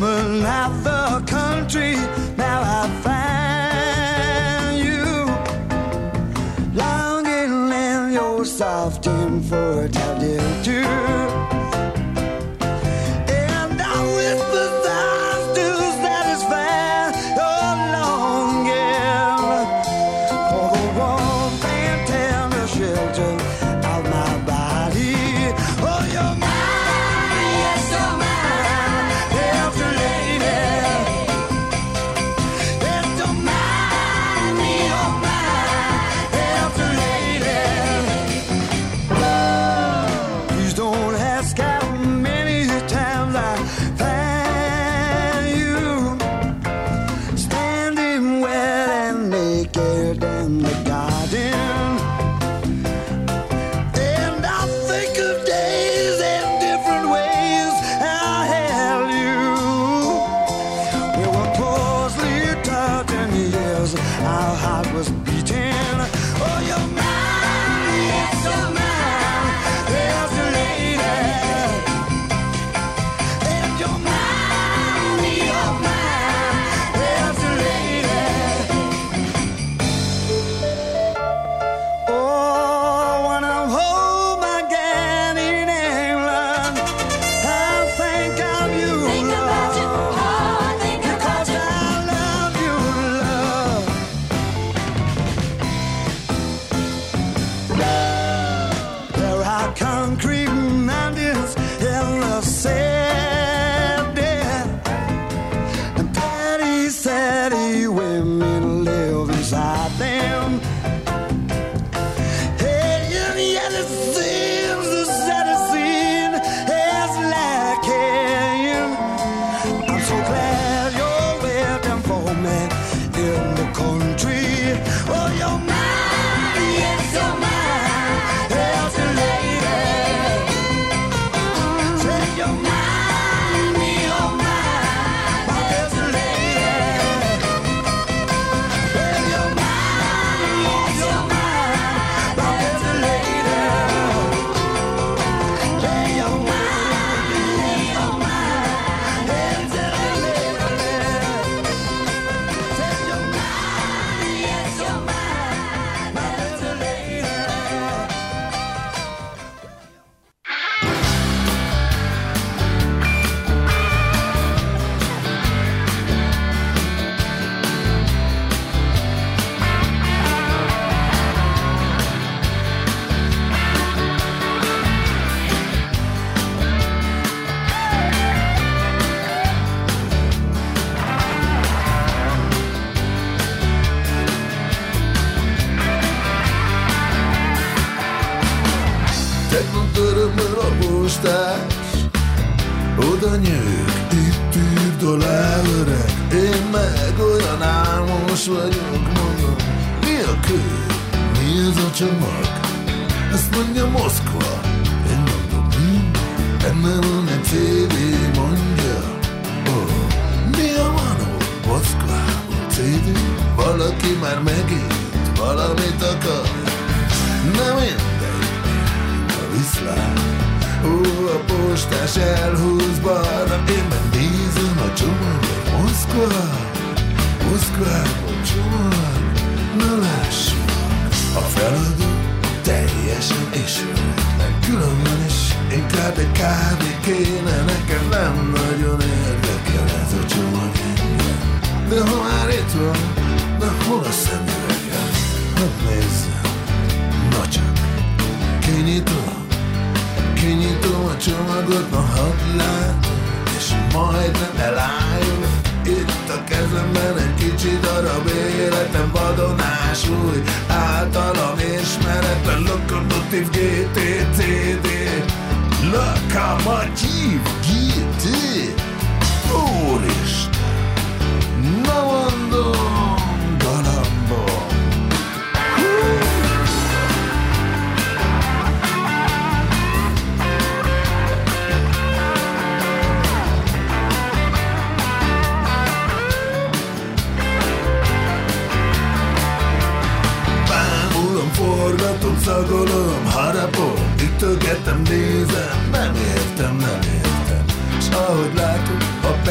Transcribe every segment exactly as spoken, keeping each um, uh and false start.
woman out the country. Now I find you longing in your soft and fertile too. Oda nyők, itt írd alá öreg. Én meg olyan álmos vagyok, mondom. Mi a kő? Mi ez a csomag? Ezt mondja Moszkva. Én mondom, mi? Benne van egy cé dé, mondja. Oh, mi a manó? Moszkvából cé dé? Valaki már megint valamit akar. Nem mindegy, a viszlát. Ó, a postás elhúz balra, én meg nézem a csomagot. Moszkva, Moszkvából csomag, na lássuk. A feladat teljesen ismeretlen, különben is inkább egy kávé kéne. Nekem nem nagyon érdekel ez a csomag engem. De ha már itt van, na hol a szemüvegem? Hadd nézzem, na csak, kinyitom. Kinyitom a csomagot, na hadd látom, és majdnem elájul. Itt a kezemben egy kicsi darab életem, vadonás új, általam ismeretlen Lokomotív gé té cé dé. Lokomotív gé té. Úristen, na mondom, galambom. Forgatom, szagolom, harapom, ütögetem, nézem, nem értem, nem értem. S ahogy látom, a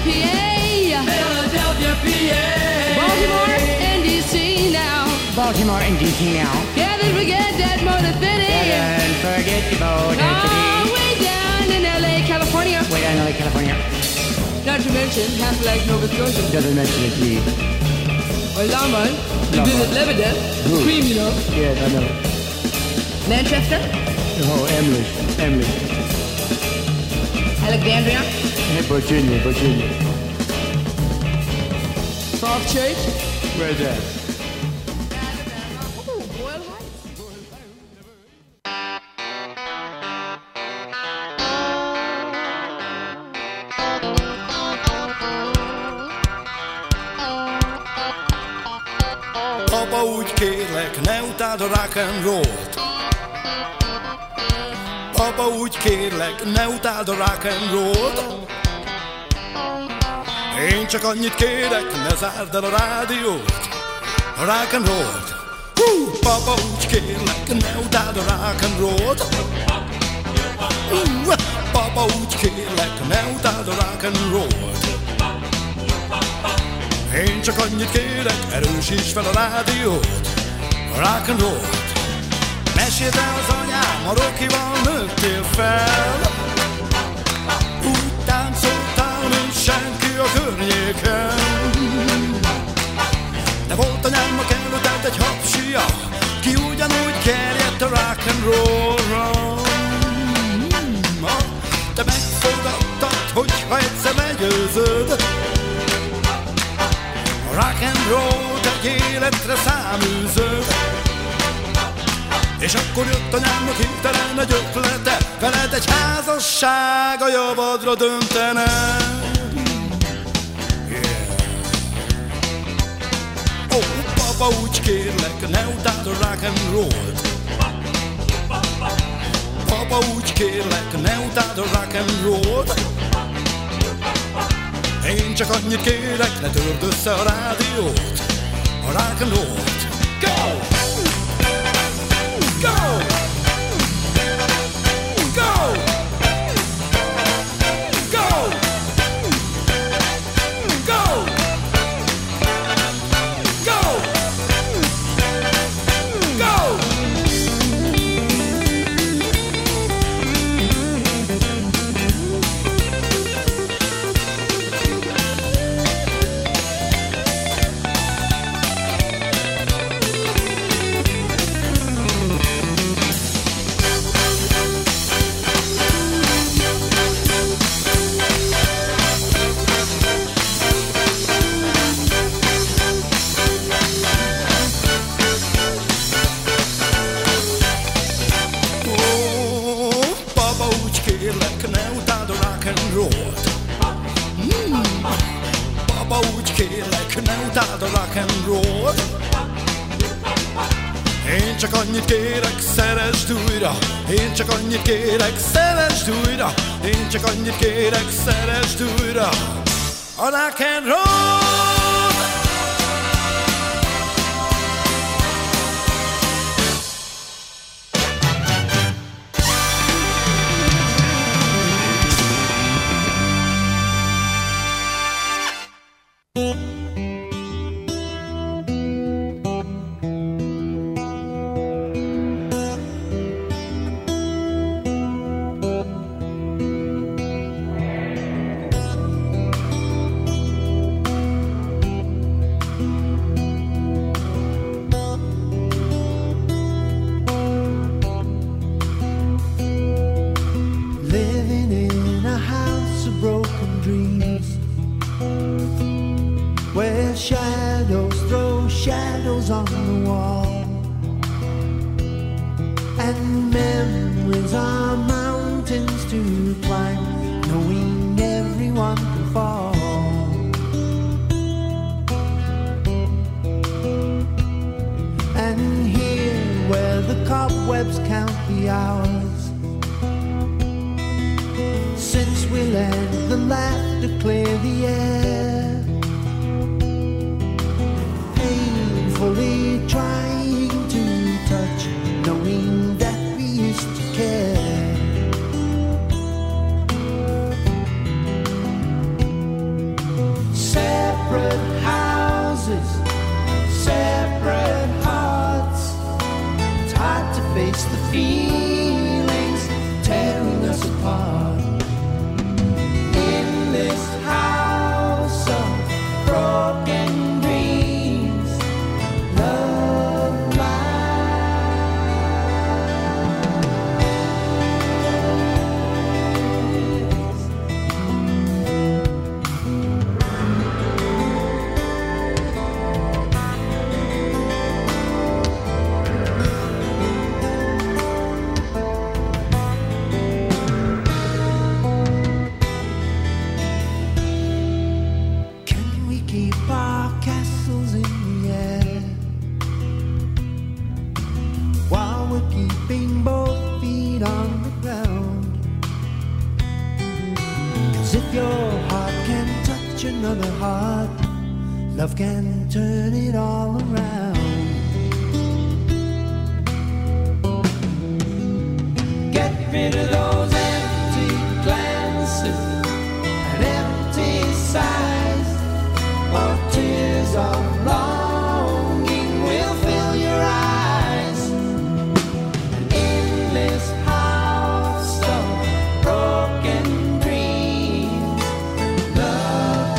P A. Philadelphia, P A. Baltimore and D C now. Baltimore and D C now. Can't forget that Motor City. Can't forget the Motor Oh, City. way down in L A, California. Way down in L A, California. Not to mention half like Nova Scotia. Doesn't mention it, please. Or Longmont. You Longmont. visit Lebanon. Good. Cream, you know. Yes, I know. Manchester. Oh, Emily. Emily. Alexandria. Hey, Virginia, Virginia. Falls Church. Where's that? Oh, Boyle Heights. Apa, úgy kérlek, ne utáld a rock and roll-t. Apa, úgy kérlek, ne utáld a rock and roll-t. Én csak annyit kérek, ne zárd el a rádiót, a rock and roll-t. Hú, papa, úgy kérlek, ne utáld a rock and roll-t. Hú, papa, úgy kérlek, ne utáld a rock and roll-t. Én csak annyit kérek, erősíts fel a rádiót, a rock and roll-t. Meséld el az anyám, a Rockival nőttél fel. Úgy táncoltál, mint senki a környéken. De volt anyámnak előtted egy hapsia, ki ugyanúgy kerjedt a rock and roll-ra. Te megfogadtad, hogyha egyszer meggyőzöd, a rock and roll-t egy életre száműzöd. És akkor jött anyámnak hirtelen egy ötlete, veled egy házasság a javadra döntene. Yeah. Oh, papa, úgy kérlek, ne utáld a rock and roll-t. Papa, úgy kérlek, ne utáld a rock and roll-t. Én csak annyit kérek, ne törd össze a rádiót, a rock and roll-t. Go! Go! Go! Go! Go! Go! Go! Utáld a rock and roll. Én csak annyit kérek, szeresd újra. Én csak annyit kérek, szeresd újra. Én csak annyit kérek, szeresd újra a rock and roll. separate houses, separate hearts. It's hard to face the feelings tearing us apart. In this house of broken dreams, love another heart, love can turn it all around. Get rid of those empty glances and empty sighs, or tears of longing will fill your eyes. An endless house of broken dreams, love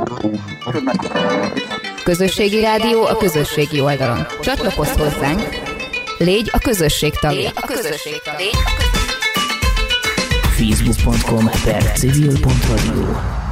Közösségi rádió a közösségi oldalon. Csatlakozz hozzánk, légy a közösség tagja. A közösség tagja. facebook pont com per civil pont radio